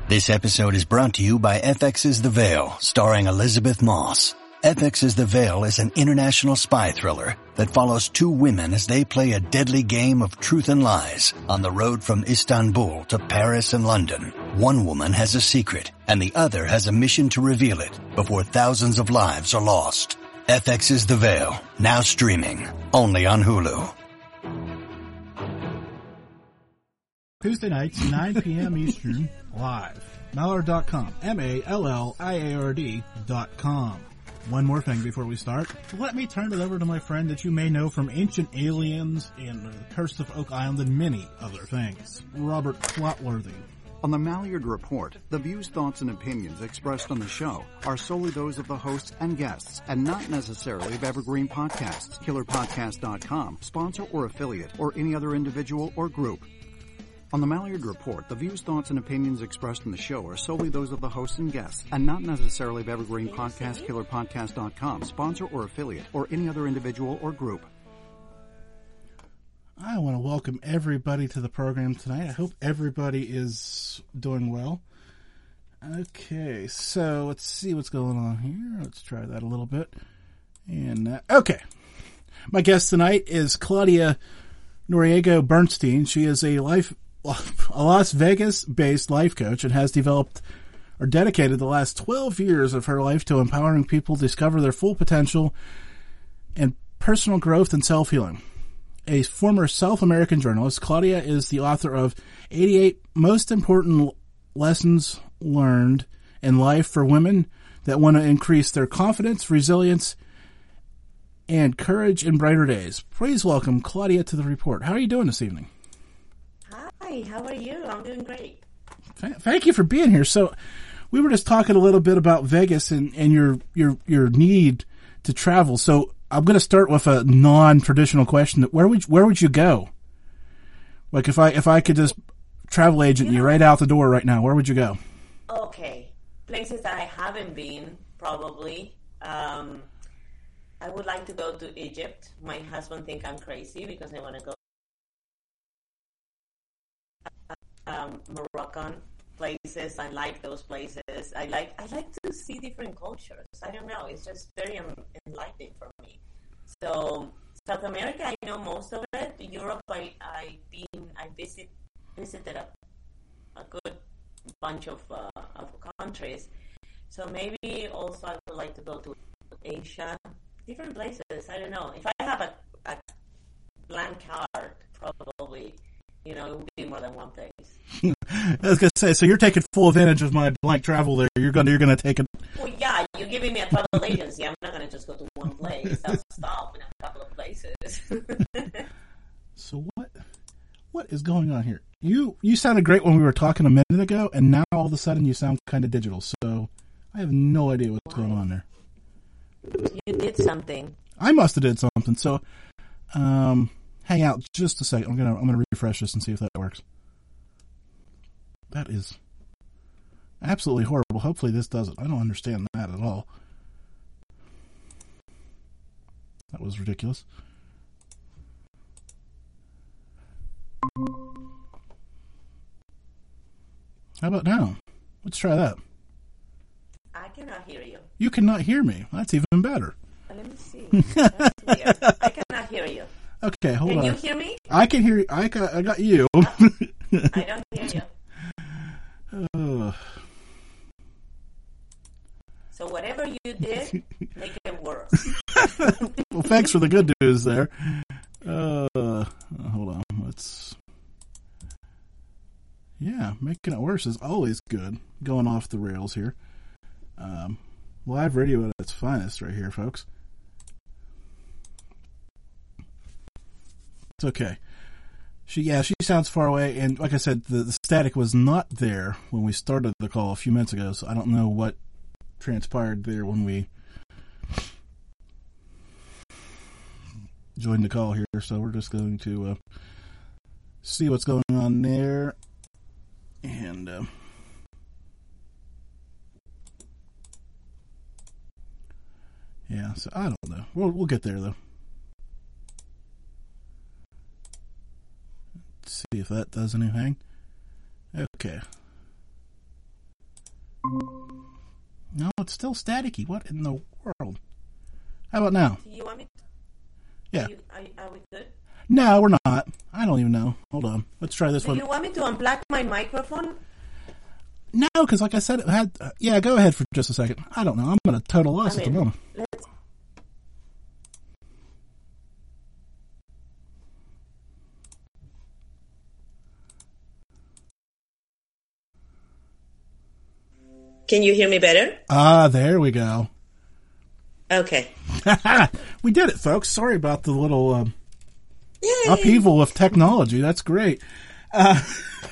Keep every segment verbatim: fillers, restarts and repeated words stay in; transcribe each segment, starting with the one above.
This episode is brought to you by F X's The Veil, starring Elizabeth Moss. F X's The Veil is an international spy thriller that follows two women as they play a deadly game of truth and lies on the road from Istanbul to Paris and London. One woman has a secret, and the other has a mission to reveal it before thousands of lives are lost. F X's The Veil, now streaming, only on Hulu. Tuesday nights, nine p.m. Eastern, live. Mallard dot com. M A L L I A R D dot com. One more thing before we start. Let me turn it over to my friend that you may know from Ancient Aliens and The Curse of Oak Island and many other things, Robert Clotworthy. On the Mallard Report, the views, thoughts, and opinions expressed on the show are solely those of the hosts and guests, and not necessarily of Evergreen Podcasts, Killer Podcast dot com, sponsor or affiliate, or any other individual or group. On the Mallard Report, the views, thoughts, and opinions expressed in the show are solely those of the hosts and guests, and not necessarily of Evergreen Podcast, Killer Podcast dot com, sponsor or affiliate, or any other individual or group. I want to welcome everybody to the program tonight. I hope everybody is doing well. Okay, so let's see what's going on here. Let's try that a little bit. And uh, okay, my guest tonight is Claudia Noriego Bernstein. She is a life, a Las Vegas-based life coach and has developed or dedicated the last twelve years of her life to empowering people to discover their full potential and personal growth and self-healing. A former South American journalist, Claudia is the author of eighty-eight Most Important Lessons Learned in Life for Women that want to increase their confidence, resilience, and courage in brighter days. Please welcome Claudia to the report. How are you doing this evening? Hi, how are you? I'm doing great. Thank you for being here. So we were just talking a little bit about Vegas and, and your, your, your need to travel. So I'm going to start with a non-traditional question. Where would, where would you go? Like if I, if I could just travel agent you, you right out the door right now, where would you go? Okay. Places that I haven't been, probably. Um, I would like to go to Egypt. My husband thinks I'm crazy because I want to go. Um, Moroccan places. I like those places. I like I like to see different cultures. I don't know. It's just very enlightening for me. So South America, I know most of it. Europe, I I been I visit visited a, a good bunch of uh, of countries. So maybe also I would like to go to Asia. Different places. I don't know. If I have a, a blank card, probably, you know, it would be more than one place. I was gonna say, so you're taking full advantage of my blank travel there. You're gonna, you're gonna take it. Well, yeah, you're giving me a travel agency. I'm not gonna just go to one place. I'll stop in a couple of places. So what, what is going on here? You, you sounded great when we were talking a minute ago, and now all of a sudden you sound kind of digital. So I have no idea what's Why? going on there. You did something. I must have did something. So, um, hang out just a second. I'm gonna I'm gonna refresh this and see if that works. That is absolutely horrible. Hopefully this doesn't. I don't understand that at all. That was ridiculous. How about now? Let's try that. I cannot hear you. You cannot hear me. That's even better. Let me see. That's weird. I cannot hear you. Okay, hold can on. Can you hear me? I can hear you. I got, I got you. I don't hear you. Uh. So whatever you did, make it worse. Well, thanks for the good news there. Uh, hold on. Let's... Yeah, making it worse is always good. Going off the rails here. Um, live radio at its finest right here, folks. It's okay. She, yeah, she sounds far away, and like I said, the, the static was not there when we started the call a few minutes ago, so I don't know what transpired there when we joined the call here, so we're just going to uh, see what's going on there, and uh, yeah, so I don't know. We'll, we'll get there, though. See if that does anything. Okay. No, it's still staticky. What in the world? How about now? Do you want me? Yeah. Are, you, are, are we good? No, we're not. I don't even know. Hold on. Let's try this Do one. you want me to unplug my microphone? No, because like I said, it had. Uh, yeah, go ahead for just a second. I don't know. I'm at a total loss I at the mean, moment. let's. Can you hear me better? Ah, there we go. Okay. We did it, folks. Sorry about the little um, Yay. upheaval of technology. That's great. Uh,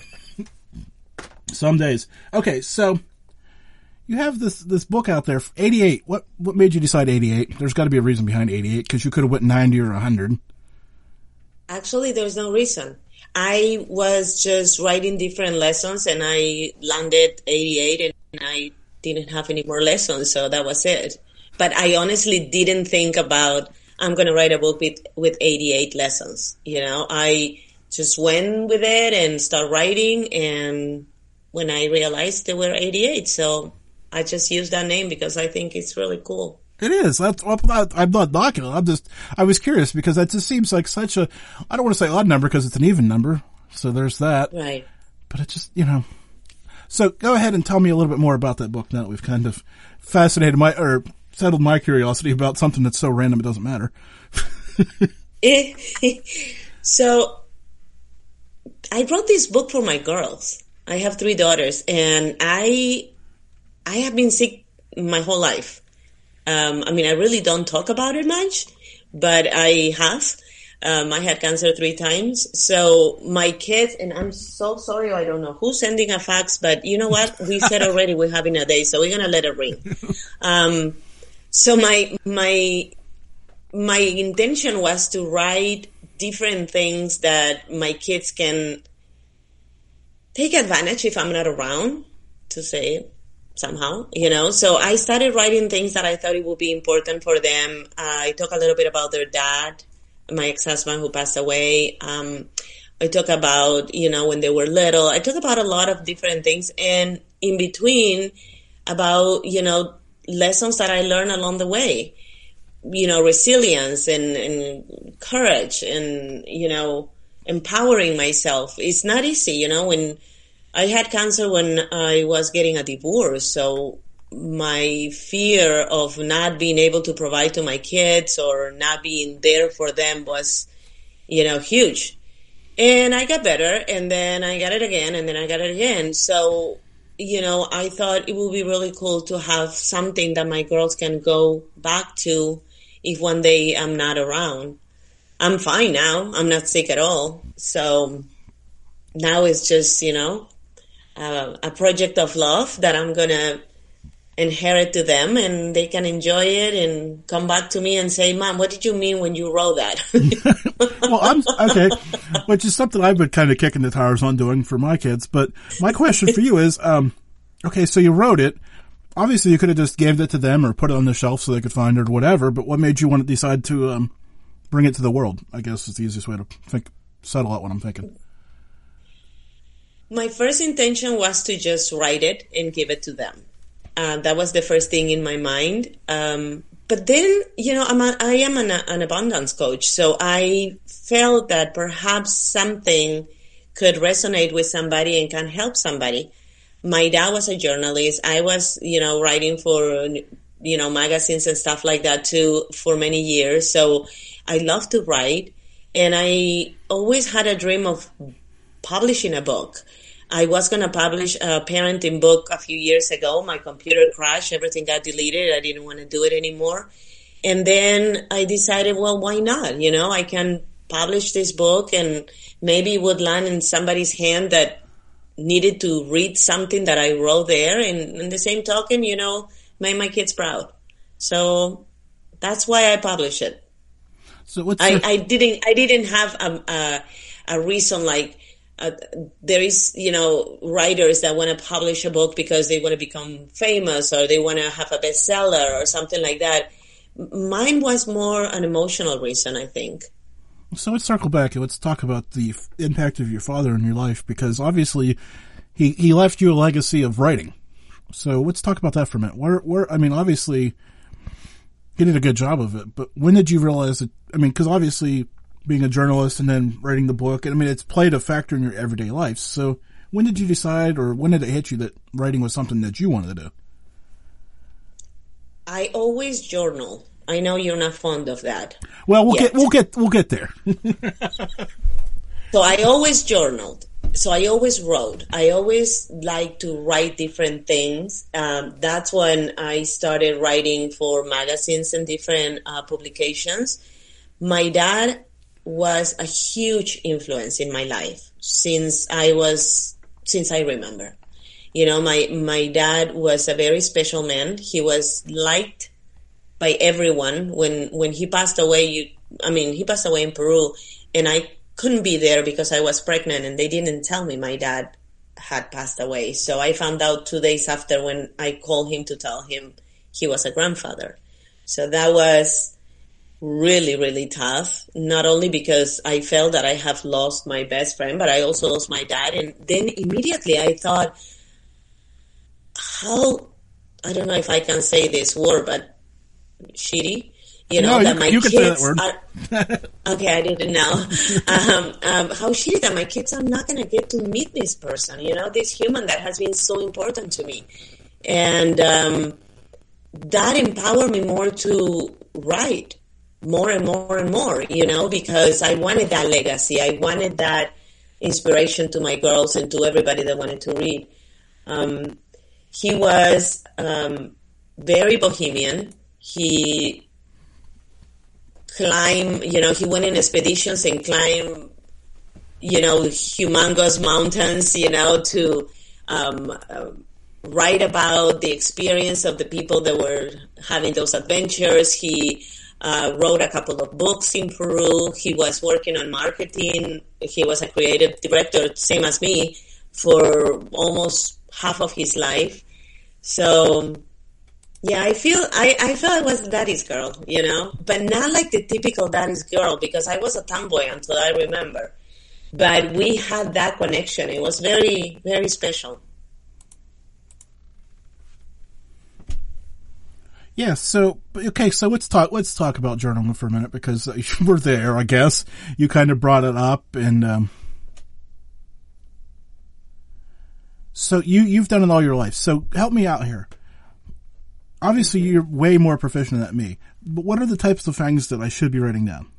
some days. Okay, so you have this this book out there, eighty-eight. What what made you decide eighty-eight? There's got to be a reason behind eighty-eight, because you could have went ninety or one hundred. Actually, there's no reason. I was just writing different lessons, and I landed eighty-eight, and I didn't have any more lessons, so that was it. But I honestly didn't think about, I'm going to write a book with, with eighty-eight lessons. You know, I just went with it and started writing, and when I realized there were eighty-eight, so I just used that name because I think it's really cool. It is. That's. I'm not knocking it. I'm just. I was curious because that just seems like such a. I don't want to say odd number because it's an even number. So there's that. Right. But it just, you know. So go ahead and tell me a little bit more about that book now that we've kind of fascinated my or settled my curiosity about something that's so random it doesn't matter. So I wrote this book for my girls. I have three daughters, and I I have been sick my whole life. Um, I mean, I really don't talk about it much, but I have. Um, I had cancer three times. So my kids, and I'm so sorry, I don't know who's sending a fax, but you know what? We said already we're having a day, so we're going to let it ring. Um, so my, my, my intention was to write different things that my kids can take advantage if I'm not around, to say it somehow, you know. So I started writing things that I thought it would be important for them. Uh, I talk a little bit about their dad, my ex-husband who passed away. Um, I talk about, you know, when they were little. I talk about a lot of different things, and in between about, you know, lessons that I learned along the way, you know, resilience and, and courage and, you know, empowering myself. It's not easy, you know, when I had cancer when I was getting a divorce, so my fear of not being able to provide to my kids or not being there for them was, you know, huge. And I got better, and then I got it again, and then I got it again. So, you know, I thought it would be really cool to have something that my girls can go back to if one day I'm not around. I'm fine now. I'm not sick at all. So now it's just, you know, uh, a project of love that I'm going to inherit to them, and they can enjoy it and come back to me and say, Mom, what did you mean when you wrote that? Well, I'm okay, which is something I've been kind of kicking the tires on doing for my kids. But my question for you is, um, okay, so you wrote it. Obviously, you could have just gave it to them or put it on the shelf so they could find it or whatever. But what made you want to decide to um, bring it to the world? I guess is the easiest way to think, settle out what I'm thinking. My first intention was to just write it and give it to them. Uh, that was the first thing in my mind. Um, but then, you know, I'm a, I am an, an abundance coach. So I felt that perhaps something could resonate with somebody and can help somebody. My dad was a journalist. I was, you know, writing for, you know, magazines and stuff like that too for many years. So I love to write. And I always had a dream of publishing a book. I was going to publish a parenting book a few years ago. My computer crashed. Everything got deleted. I didn't want to do it anymore. And then I decided, well, why not? You know, I can publish this book and maybe it would land in somebody's hand that needed to read something that I wrote there. And in the same token, you know, made my kids proud. So that's why I published it. So what's I, your... I didn't, I didn't have a, a, a reason like, Uh, there is, you know, writers that want to publish a book because they want to become famous or they want to have a bestseller or something like that. Mine was more an emotional reason, I think. So let's circle back and let's talk about the impact of your father in your life, because obviously he, he left you a legacy of writing. So let's talk about that for a minute. Where, where, I mean, obviously, you did a good job of it, but when did you realize that, I mean, because obviously being a journalist and then writing the book, I mean, it's played a factor in your everyday life. So when did you decide, or when did it hit you that writing was something that you wanted to do? I always journal. I know you're not fond of that. Well, we'll yet. get, we'll get, we'll get there. So I always journaled. So I always wrote. I always like to write different things. Um, that's when I started writing for magazines and different uh, publications. My dad was a huge influence in my life since I was, since I remember. You know, my, my dad was a very special man. He was liked by everyone. When, when he passed away, you, I mean, he passed away in Peru, and I couldn't be there because I was pregnant, and they didn't tell me my dad had passed away. So I found out two days after when I called him to tell him he was a grandfather. So that was really, really tough. Not only because I felt that I have lost my best friend, but I also lost my dad. And then immediately I thought, how, I don't know if I can say this word, but shitty. You know, no, that you, my you kids can say that word. are, okay, I didn't know. Um, um, how shitty that my kids are not going to get to meet this person, you know, this human that has been so important to me. And um, that empowered me more to write more and more and more, you know, because I wanted that legacy. I wanted that inspiration to my girls and to everybody that wanted to read. Um, he was um, very bohemian. He climb, you know, he went in expeditions and climbed, you know, humongous mountains, you know, to um, uh, write about the experience of the people that were having those adventures. He uh, wrote a couple of books in Peru. He was working on marketing. He was a creative director, same as me, for almost half of his life. So yeah, I feel I, I feel I was daddy's girl, you know, but not like the typical daddy's girl, because I was a tomboy until I remember. But we had that connection. It was very, very special. Yeah. So okay. So let's talk. Let's talk about journaling for a minute, because we're there. I guess you kind of brought it up, and um, so you you've done it all your life. So help me out here. Obviously, you're way more proficient than me, but what are the types of things that I should be writing down?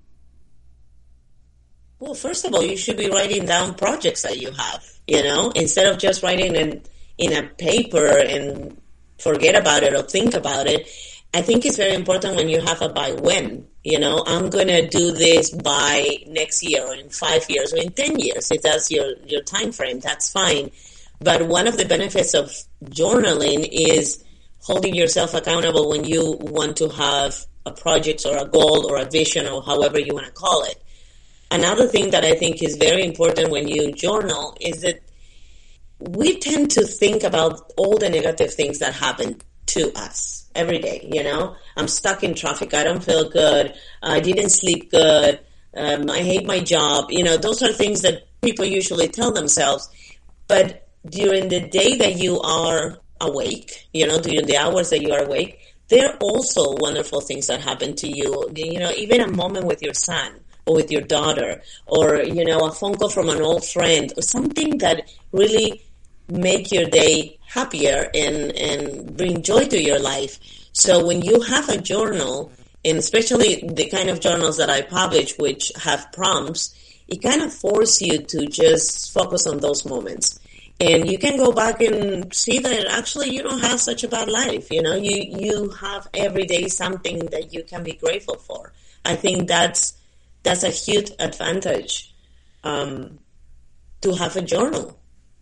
Well, first of all, you should be writing down projects that you have, you know, instead of just writing in, in a paper and forget about it or think about it. I think it's very important when you have a by when, you know, I'm going to do this by next year or in five years or in ten years. If that's your, your time frame, that's fine. But one of the benefits of journaling is holding yourself accountable when you want to have a project or a goal or a vision or however you want to call it. Another thing that I think is very important when you journal is that we tend to think about all the negative things that happen to us every day, you know? I'm stuck in traffic. I don't feel good. I didn't sleep good. Um, I hate my job. You know, those are things that people usually tell themselves. But during the day that you are awake, you know, during the hours that you are awake, there are also wonderful things that happen to you. You know, even a moment with your son or with your daughter, or, you know, a phone call from an old friend, or something that really make your day happier and, and bring joy to your life. So when you have a journal, and especially the kind of journals that I publish, which have prompts, it kind of forces you to just focus on those moments. And you can go back and see that actually you don't have such a bad life. You know, you, you have every day something that you can be grateful for. I think that's, that's a huge advantage, um, to have a journal.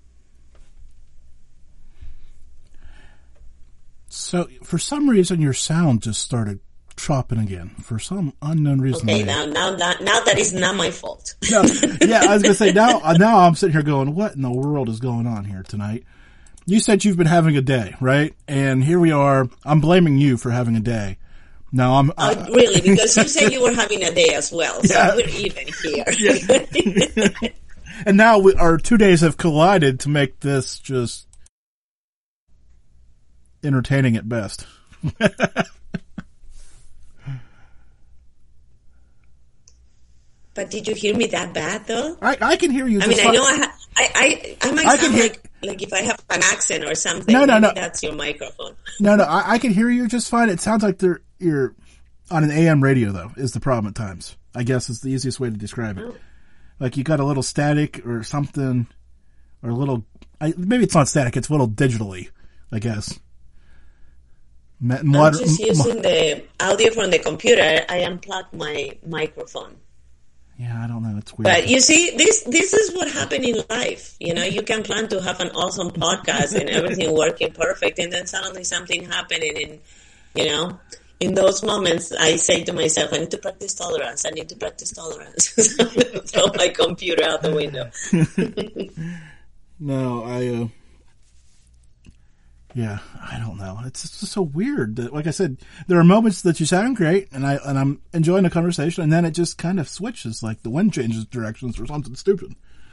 So for some reason your sound just started chopping again for some unknown reason. Okay, now, now, now, now that is not my fault. No, yeah, I was gonna say now. Now I'm sitting here going, "What in the world is going on here tonight?" You said you've been having a day, right? And here we are. I'm blaming you for having a day. No, I'm. Oh, uh, really? Because you said you were having a day as well, so yeah. We're even here. Yeah. And now we, our two days have collided to make this just. entertaining at best. But did you hear me that bad, though? I, I can hear you. I mean, fine. I know I, ha- I, I, I might I sound hear- like, like if I have an accent or something. No, no, maybe no. That's your microphone. No, no, I, I can hear you just fine. It sounds like they're, you're on an A M radio, though, is the problem at times. I guess is the easiest way to describe it. Oh. Like you got a little static or something, or a little, I, maybe it's not static, it's a little digitally, I guess. Ma- I'm moder- just m- using the audio from the computer. I unplugged my microphone. Yeah, I don't know. It's weird. But you see, this this is what happened in life. You know, you can plan to have an awesome podcast and everything working perfect, and then suddenly something happening, and you know, in those moments, I say to myself, I need to practice tolerance. I need to practice tolerance. Throw my computer out the window. No, I, uh, yeah, I don't know. It's just so weird that, like I said, there are moments that you sound great and I, and I'm enjoying the conversation, and then it just kind of switches, like the wind changes directions or something stupid.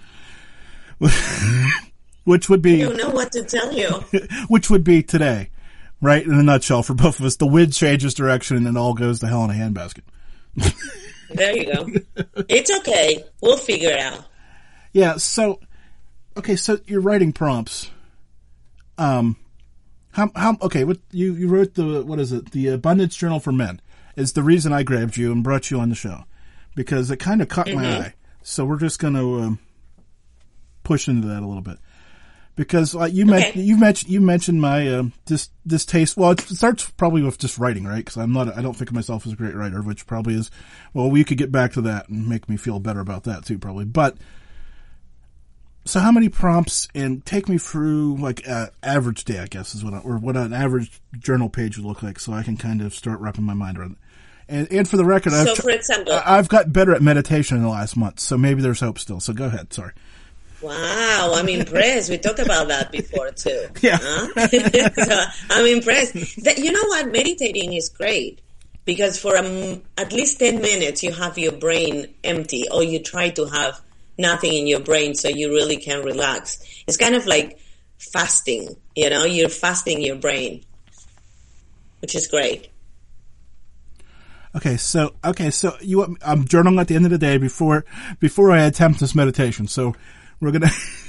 Which would be, I don't know what to tell you. which would be today, right? In a nutshell for both of us, the wind changes direction and it all goes to hell in a handbasket. There you go. It's okay. We'll figure it out. Yeah. So, okay. So you're writing prompts. Um, How, how, okay, what, you, you wrote the, what is it? The Abundance Journal for Men is the reason I grabbed you and brought you on the show, because it kind of caught mm-hmm. my eye. So we're just going to, um, push into that a little bit, because uh, you, okay. met, you mentioned, you mentioned my, uh, this, distaste. Well, it starts probably with just writing, right? Cause I'm not, I don't think of myself as a great writer, which probably is, well, we could get back to that and make me feel better about that too, probably. But, so how many prompts, and take me through like uh, average day, I guess is what, I, or what an average journal page would look like, so I can kind of start wrapping my mind around it. And, and for the record, so I've, for example, I've got better at meditation in the last month, so maybe there's hope still. So go ahead. Sorry. Wow, I'm impressed. We talked about that before too. Yeah. Huh? So I'm impressed. That, you know what? Meditating is great, because for um, at least ten minutes you have your brain empty, or you try to have nothing in your brain so you really can relax. It's kind of like fasting, you know, you're fasting your brain, which is great. Okay, so okay, so you want, I'm journaling at the end of the day before before I attempt this meditation. So we're gonna,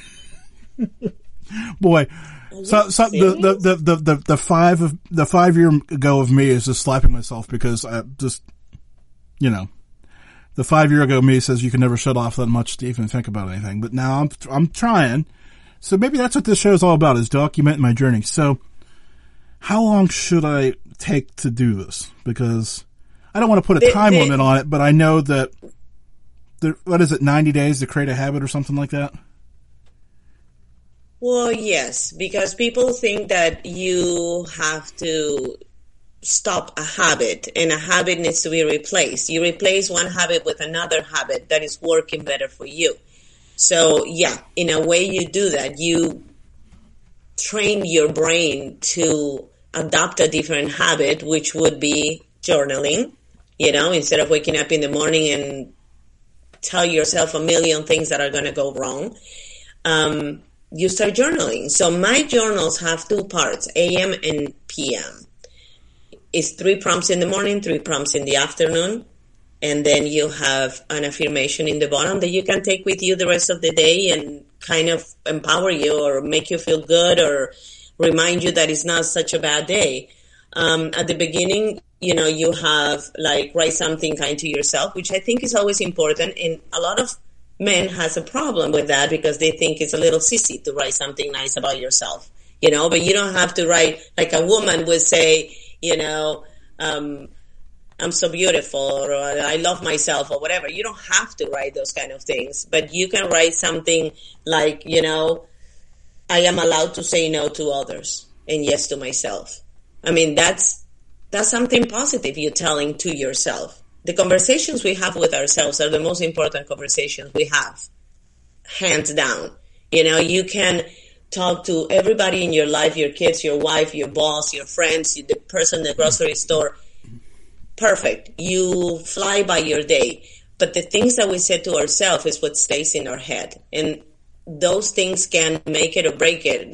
boy, so so the, the the the the the five of the five year ago of me is just slapping myself because I just, you know, the five year ago me says you can never shut off that much to even think about anything. But now I'm I'm trying. So maybe that's what this show is all about, is documenting my journey. So how long should I take to do this? Because I don't want to put a time limit on it, but I know that, there, what is it, ninety days to create a habit or something like that? Well, yes, because people think that you have to stop a habit, and a habit needs to be replaced. You replace one habit with another habit that is working better for you. So, yeah, in a way you do that. You train your brain to adopt a different habit, which would be journaling. You know, instead of waking up in the morning and tell yourself a million things that are going to go wrong, um, you start journaling. So my journals have two parts, A M and P M. It's three prompts in the morning, three prompts in the afternoon, and then you have an affirmation in the bottom that you can take with you the rest of the day and kind of empower you or make you feel good or remind you that it's not such a bad day. Um, at the beginning, you know, you have like write something kind to yourself, which I think is always important. And a lot of men has a problem with that because they think it's a little sissy to write something nice about yourself, you know, but you don't have to write like a woman would say, you know, um, I'm so beautiful, or I love myself, or whatever. You don't have to write those kind of things, but you can write something like, you know, I am allowed to say no to others and yes to myself. I mean, that's, that's something positive you're telling to yourself. The conversations we have with ourselves are the most important conversations we have, hands down. You know, you can talk to everybody in your life, your kids, your wife, your boss, your friends, the person in the grocery store. Perfect. You fly by your day. But the things that we say to ourselves is what stays in our head. And those things can make it or break it. Like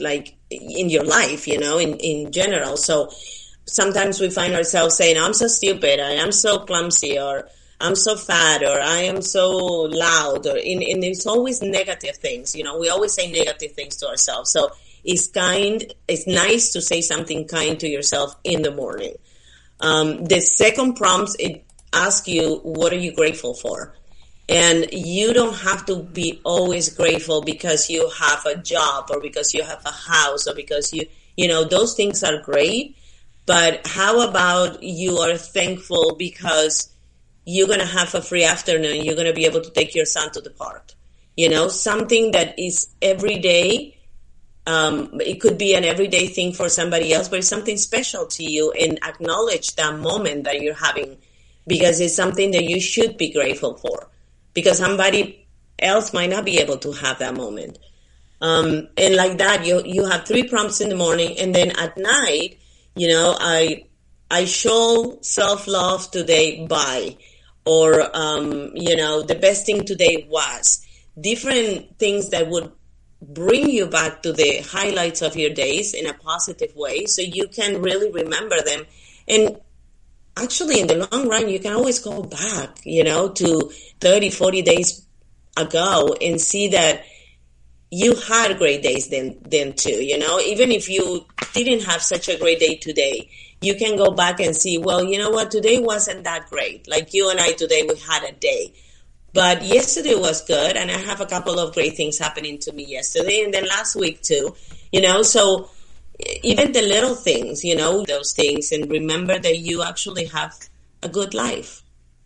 in your life, you know, in, in general. So sometimes we find ourselves saying, I'm so stupid, I am so clumsy, or I'm so fat, or I am so loud, or in, and it's always negative things. You know, we always say negative things to ourselves. So it's kind, it's nice to say something kind to yourself in the morning. Um, the second prompt, it asks you, what are you grateful for? And you don't have to be always grateful because you have a job, or because you have a house, or because you, you know, those things are great. But how about you are thankful because you're going to have a free afternoon, you're going to be able to take your son to the park? You know, something that is every day. Um, it could be an everyday thing for somebody else, but it's something special to you, and acknowledge that moment that you're having, because it's something that you should be grateful for, because somebody else might not be able to have that moment. Um, and like that, you, you have three prompts in the morning, and then at night, you know, I, I show self-love today by, or, um, you know, the best thing today was, different things that would bring you back to the highlights of your days in a positive way, so you can really remember them. And actually, in the long run, you can always go back, you know, to thirty, forty days ago and see that you had great days then, then too, you know, even if you didn't have such a great day today, you can go back and see, well, you know what, today wasn't that great. Like you and I today, we had a day. But yesterday was good, and I have a couple of great things happening to me yesterday, and then last week too, you know, so even the little things, you know, those things, and remember that you actually have a good life.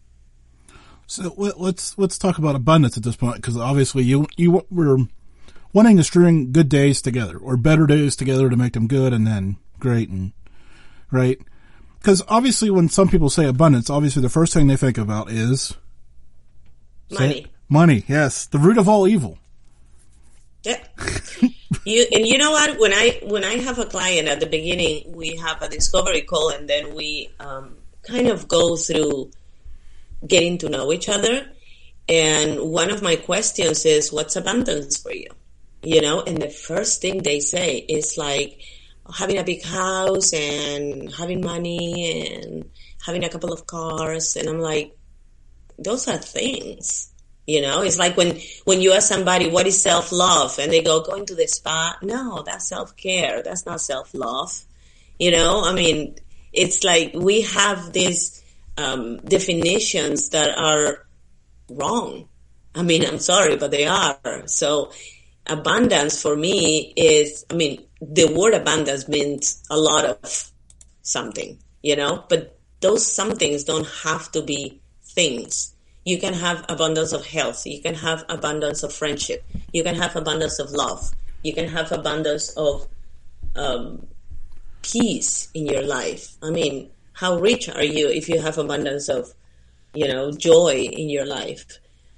So let's let's talk about abundance at this point, because obviously you you were wanting to string good days together, or better days together to make them good and then great, and right? Because obviously when some people say abundance, obviously the first thing they think about is money. Money, yes, the root of all evil. Yeah. you and you know what? When I when I have a client at the beginning, we have a discovery call, and then we um, kind of go through getting to know each other. And one of my questions is, "What's abundance for you?" You know, and the first thing they say is like having a big house and having money and having a couple of cars, and I'm like, those are things. You know, it's like when, when you ask somebody, what is self-love? And they go, going to the spa. No, that's self-care. That's not self-love. You know, I mean, it's like we have these um, definitions that are wrong. I mean, I'm sorry, but they are. So abundance for me is, I mean, the word abundance means a lot of something, you know, but those somethings don't have to be things. You can have abundance of health. You can have abundance of friendship. You can have abundance of love. You can have abundance of um, peace in your life. I mean, how rich are you if you have abundance of, you know, joy in your life?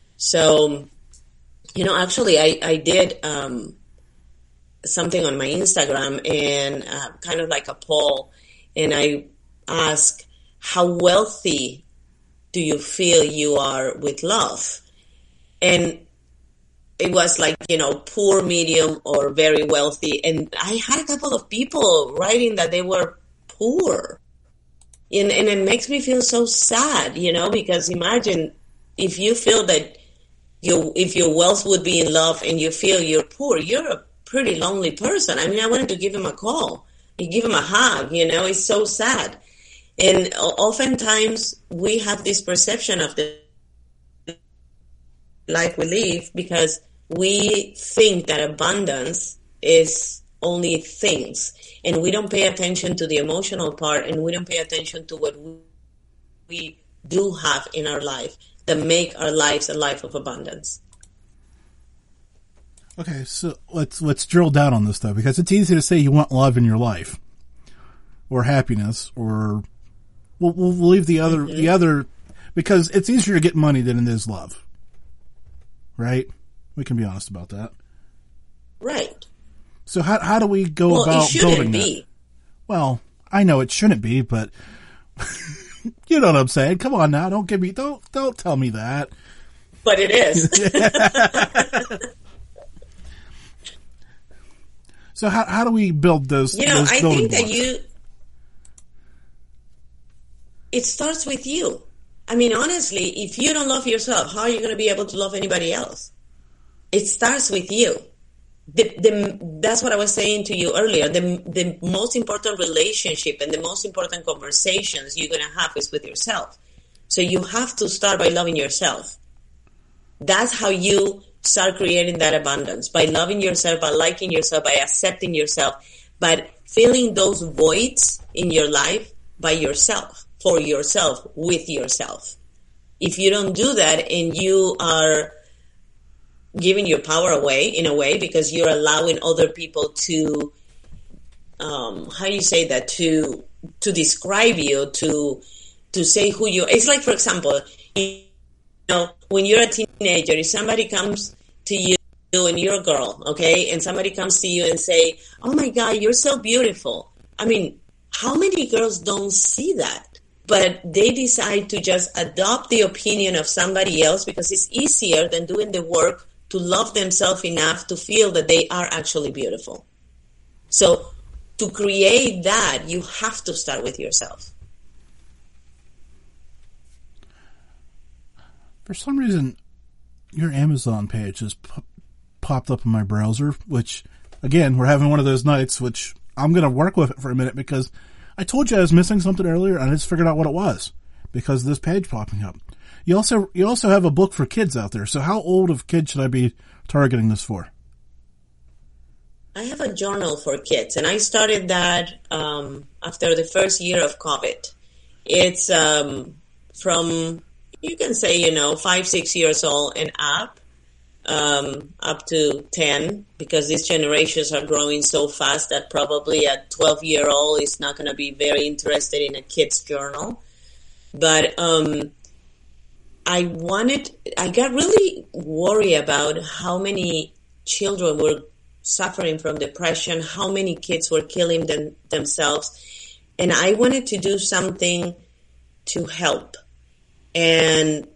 So, you know, actually, I, I did um, something on my Instagram, and uh, kind of like a poll, and I asked, how wealthy do you feel you are with love? And it was like, you know, poor, medium, or very wealthy. And I had a couple of people writing that they were poor. And, and it makes me feel so sad, you know, because imagine if you feel that you, if your wealth would be in love and you feel you're poor, you're a pretty lonely person. I mean, I wanted to give him a call, you give him a hug, you know, it's so sad. And oftentimes we have this perception of the life we live because we think that abundance is only things, and we don't pay attention to the emotional part, and we don't pay attention to what we do have in our life that make our lives a life of abundance. Okay, so let's let's drill down on this though, because it's easy to say you want love in your life, or happiness, or We'll, we'll leave the other, mm-hmm. the other, because it's easier to get money than it is love. Right? We can be honest about that. Right. So how how do we go well, about it building be. that? Well, I know it shouldn't be, but you know what I'm saying. Come on now, don't give me, don't, don't tell me that. But it is. So how how do we build those? You know, those I building think that blocks? you. It starts with you. I mean, honestly, if you don't love yourself, how are you going to be able to love anybody else? It starts with you. The, the, that's what I was saying to you earlier. The, the most important relationship and the most important conversations you're going to have is with yourself. So you have to start by loving yourself. That's how you start creating that abundance, by loving yourself, by liking yourself, by accepting yourself, by filling those voids in your life by yourself, for yourself, with yourself. If you don't do that and you are giving your power away in a way because you're allowing other people to, um, how do you say that, to to describe you, to to say who you are. It's like, for example, you know, when you're a teenager, if somebody comes to you and you're a girl, okay, and somebody comes to you and say, oh my God, you're so beautiful. I mean, how many girls don't see that? But they decide to just adopt the opinion of somebody else because it's easier than doing the work to love themselves enough to feel that they are actually beautiful. So to create that, you have to start with yourself. For some reason, your Amazon page has p- popped up in my browser, which, again, we're having one of those nights, which I'm going to work with it for a minute because I told you I was missing something earlier and I just figured out what it was because of this page popping up. You also you also have a book for kids out there. So how old of kids should I be targeting this for? I have a journal for kids, and I started that um, after the first year of COVID. It's um, from, you can say, you know, five, six years old and up, um, up to ten, because these generations are growing so fast that probably a twelve-year-old is not going to be very interested in a kid's journal. But um I wanted, I got really worried about how many children were suffering from depression, how many kids were killing them, themselves. And I wanted to do something to help. And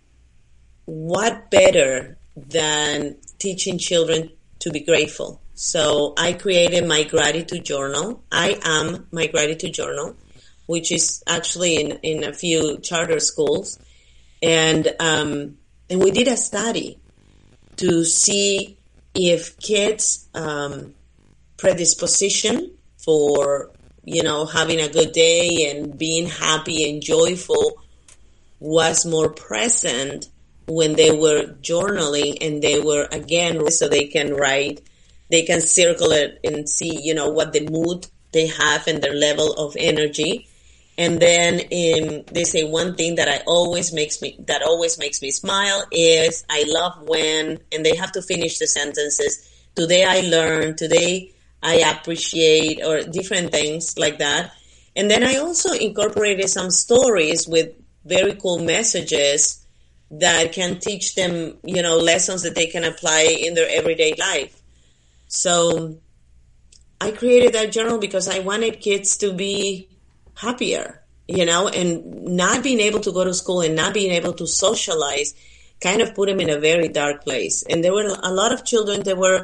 what better than teaching children to be grateful? So I created my gratitude journal. I am my gratitude journal, which is actually in, in a few charter schools. And um, and we did a study to see if kids' um, predisposition for, you know, having a good day and being happy and joyful was more present when they were journaling and they were, again, so they can write, they can circle it and see, you know, what the mood they have and their level of energy. And then um, they say one thing that I always makes me that always makes me smile is I love when, and they have to finish the sentences. Today I learned, today I appreciate, or different things like that. And then I also incorporated some stories with very cool messages that can teach them, you know, lessons that they can apply in their everyday life. So I created that journal because I wanted kids to be happier, you know, and not being able to go to school and not being able to socialize kind of put them in a very dark place. And there were a lot of children that were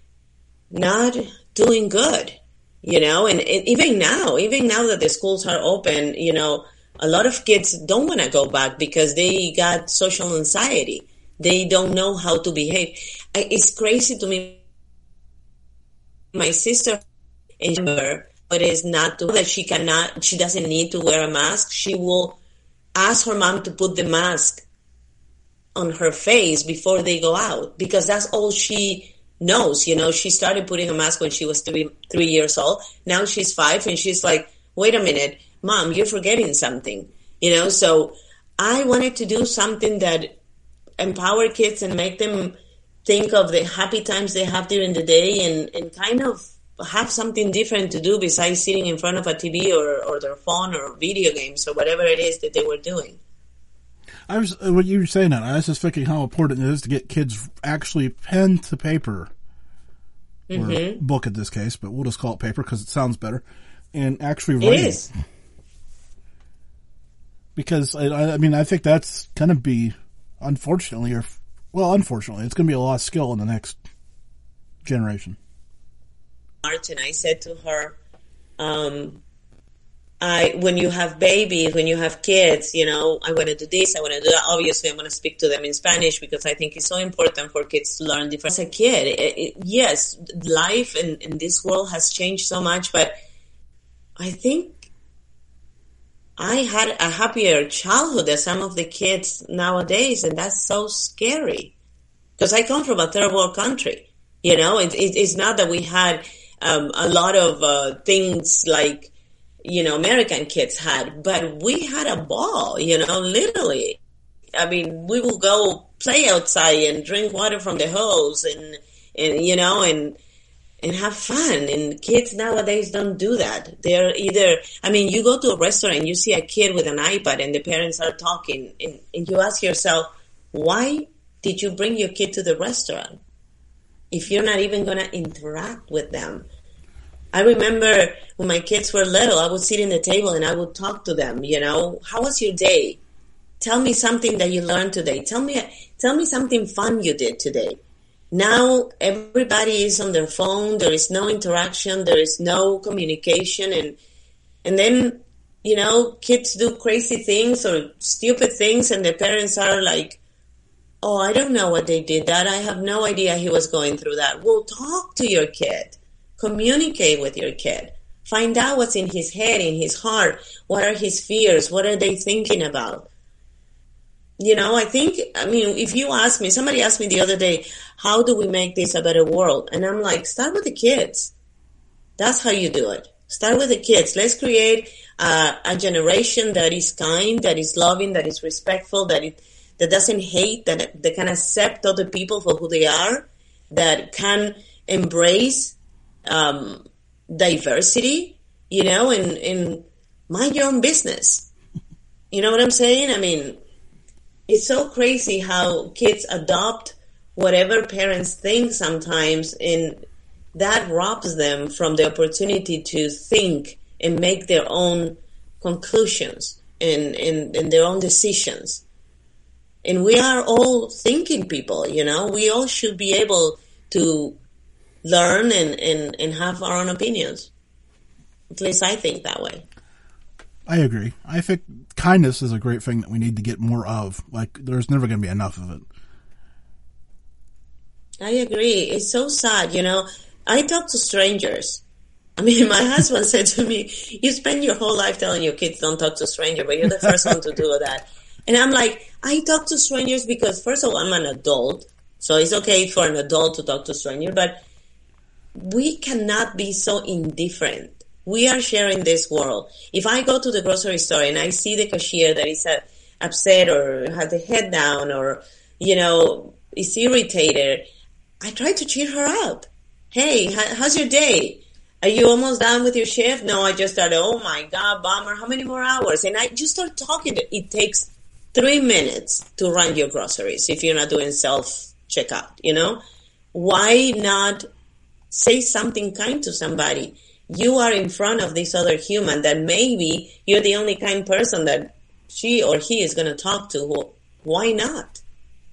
not doing good, you know, and, and even now, even now that the schools are open, you know, a lot of kids don't want to go back because they got social anxiety. They don't know how to behave. I, it's crazy to me. My sister and her, but is not to, that she cannot, she doesn't need to wear a mask. She will ask her mom to put the mask on her face before they go out because that's all she knows. You know, she started putting a mask when she was three, three years old. Now she's five and she's like, wait a minute, Mom, you're forgetting something, you know? So I wanted to do something that empower kids and make them think of the happy times they have during the day and, and kind of have something different to do besides sitting in front of a T V or, or their phone or video games or whatever it is that they were doing. I was, what you were saying that, I was just thinking how important it is to get kids actually pen to paper, mm-hmm. or book in this case, but we'll just call it paper because it sounds better, and actually write it. Is. Because, I, I mean, I think that's going to be, unfortunately, or, well, unfortunately, it's going to be a lost skill in the next generation. March, and I said to her, um, I, when you have babies, when you have kids, you know, I want to do this, I want to do that. Obviously, I'm going to speak to them in Spanish because I think it's so important for kids to learn different. As a kid, it, it, yes, life in, in this world has changed so much, but I think I had a happier childhood than some of the kids nowadays, and that's so scary because I come from a third world country. You know, it, it, it's not that we had um, a lot of uh, things like, you know, American kids had, but we had a ball, you know, literally. I mean, we will go play outside and drink water from the hose and, and you know, and and have fun. And kids nowadays don't do that. They're either, I mean, you go to a restaurant and you see a kid with an iPad and the parents are talking and, and you ask yourself, why did you bring your kid to the restaurant if you're not even going to interact with them? I remember when my kids were little, I would sit in the table and I would talk to them, you know, how was your day? Tell me something that you learned today. Tell me, tell me something fun you did today. Now everybody is on their phone. There is no interaction. There is no communication. And, and then, you know, kids do crazy things or stupid things and the parents are like, oh, I don't know what they did that. I have no idea he was going through that. Well, talk to your kid. Communicate with your kid. Find out what's in his head, in his heart. What are his fears? What are they thinking about? You know, I think, I mean, if you ask me, somebody asked me the other day, how do we make this a better world? And I'm like, start with the kids. That's how you do it. Start with the kids. Let's create uh, a generation that is kind, that is loving, that is respectful, that it, that doesn't hate, that, that can accept other people for who they are, that can embrace um, diversity, you know, and, and mind your own business. You know what I'm saying? I mean, it's so crazy how kids adopt whatever parents think sometimes, and that robs them from the opportunity to think and make their own conclusions and, and, and their own decisions. And we are all thinking people, you know, we all should be able to learn and, and, and have our own opinions. At least I think that way. I agree. I think kindness is a great thing that we need to get more of. Like, there's never going to be enough of it. I agree. It's so sad, you know. I talk to strangers. I mean, my husband said to me, you spend your whole life telling your kids don't talk to strangers, but you're the first one to do that. And I'm like, I talk to strangers because, first of all, I'm an adult. So it's okay for an adult to talk to strangers, but we cannot be so indifferent. We are sharing this world. If I go to the grocery store and I see the cashier that is uh, upset or has the head down or, you know, is irritated, I try to cheer her up. Hey, how's your day? Are you almost done with your shift? No, I just started. Oh my God, bummer. How many more hours? And I just start talking. It takes three minutes to run your groceries if you're not doing self-checkout, you know? Why not say something kind to somebody? You are in front of this other human that maybe you're the only kind person that she or he is going to talk to. Why not?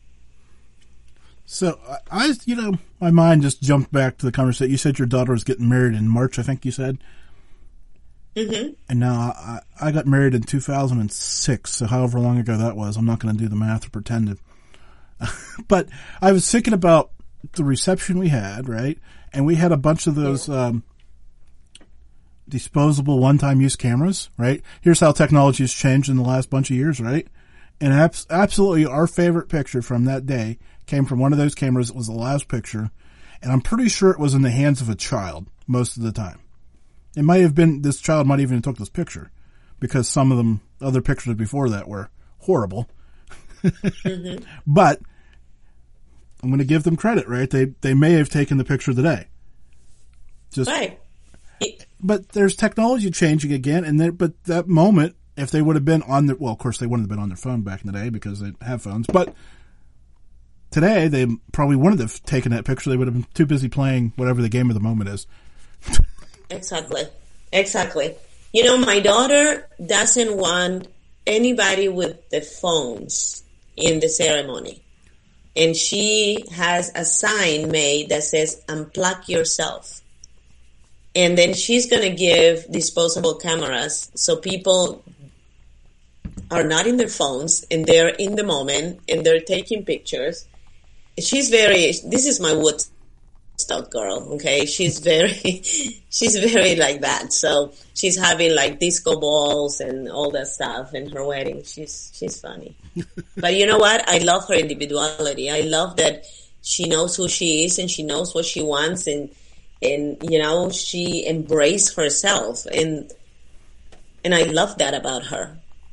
So, I, you know, my mind just jumped back to the conversation. You said your daughter was getting married in March, I think you said. Mm-hmm. And now I, I got married in two thousand six, so however long ago that was, I'm not going to do the math or pretend it. But I was thinking about the reception we had, right? And we had a bunch of those yeah. um, disposable one-time use cameras, right? Here's how technology has changed in the last bunch of years, right? And abs- absolutely our favorite picture from that day came from one of those cameras. It was the last picture. And I'm pretty sure it was in the hands of a child most of the time. It might have been, this child might even have took this picture because some of them, other pictures before that were horrible. Mm-hmm. But I'm going to give them credit, right? They, they may have taken the picture of the day. Just, right. But there's technology changing again. And then, but that moment, if they would have been on their, well, of course they wouldn't have been on their phone back in the day because they have phones, but today they probably wouldn't have taken that picture. They would have been too busy playing whatever the game of the moment is. Exactly. Exactly. You know, my daughter doesn't want anybody with the phones in the ceremony. And she has a sign made that says, unplug yourself. And then she's going to give disposable cameras so people are not in their phones and they're in the moment and they're taking pictures. She's very, this is my Woodstock girl, okay? She's very, she's very like that. So she's having like disco balls and all that stuff in her wedding. She's, she's funny. But you know what? I love her individuality. I love that she knows who she is and she knows what she wants, and, and, you know, she embraced herself, and, and I love that about her.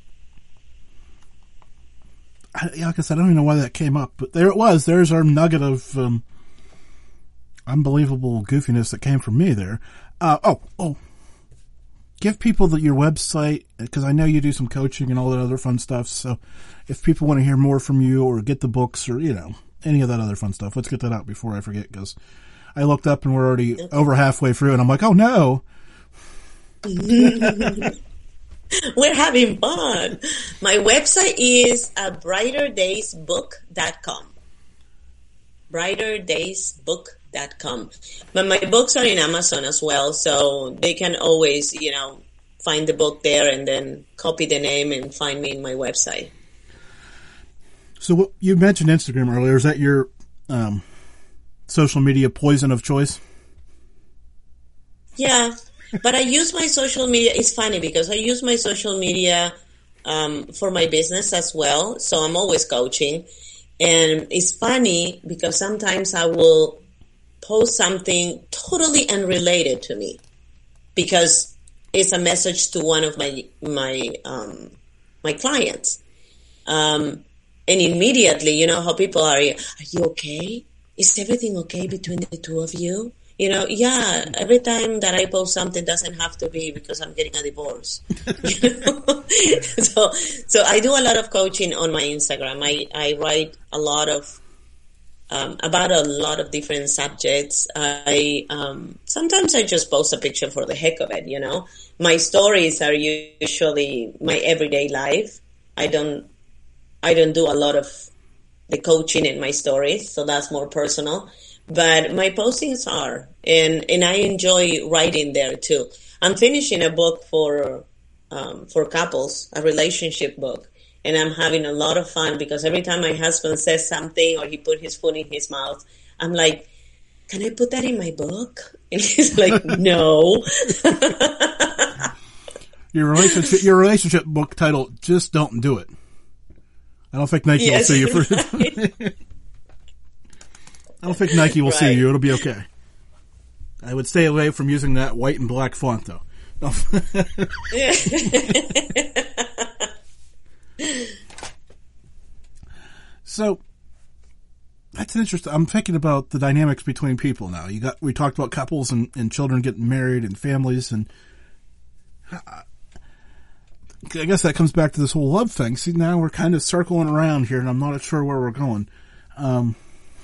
I, like I said, I don't even know why that came up, but there it was. There's our nugget of um, unbelievable goofiness that came from me there. Uh, oh, oh, give people the, your website, because I know you do some coaching and all that other fun stuff. So if people want to hear more from you or get the books or, you know, any of that other fun stuff, let's get that out before I forget, because I looked up and we're already over halfway through, and I'm like, oh no. We're having fun. My website is uh, brighter days book dot com. brighter days book dot com. But my books are in Amazon as well, so they can always, you know, find the book there and then copy the name and find me in my website. So what, you mentioned Instagram earlier. Is that your um, social media poison of choice? Yeah. But I use my social media. It's funny because I use my social media um, for my business as well. So I'm always coaching. And it's funny because sometimes I will post something totally unrelated to me because it's a message to one of my my um, my clients. Um, and immediately, you know how people are, are you okay? Is everything okay between the two of you? You know, yeah, every time that I post something doesn't have to be because I'm getting a divorce. You know? so, so I do a lot of coaching on my Instagram. I, I write a lot of, um, about a lot of different subjects. I, um, sometimes I just post a picture for the heck of it, you know. My stories are usually my everyday life. I don't, I don't do a lot of the coaching in my stories, so that's more personal. But my postings are, and, and I enjoy writing there too. I'm finishing a book for, um, for couples, a relationship book. And I'm having a lot of fun because every time my husband says something or he put his foot in his mouth, I'm like, can I put that in my book? And he's like, no. Your relationship, your relationship book title, Just Don't Do It. I don't think Nike yes, will see you for right. I don't think Nike will right. see you. It'll be okay. I would stay away from using that white and black font, though. No. So that's interesting. I'm thinking about the dynamics between people now. You got we talked about couples and, and children getting married and families, and I guess that comes back to this whole love thing. See, now we're kind of circling around here, and I'm not sure where we're going. Um,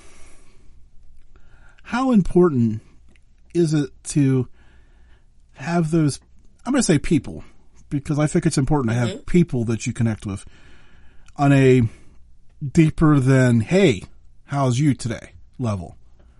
How important is it to have those, I'm going to say people, because I think it's important to have mm-hmm. people that you connect with on a deeper than, hey, how's you today level?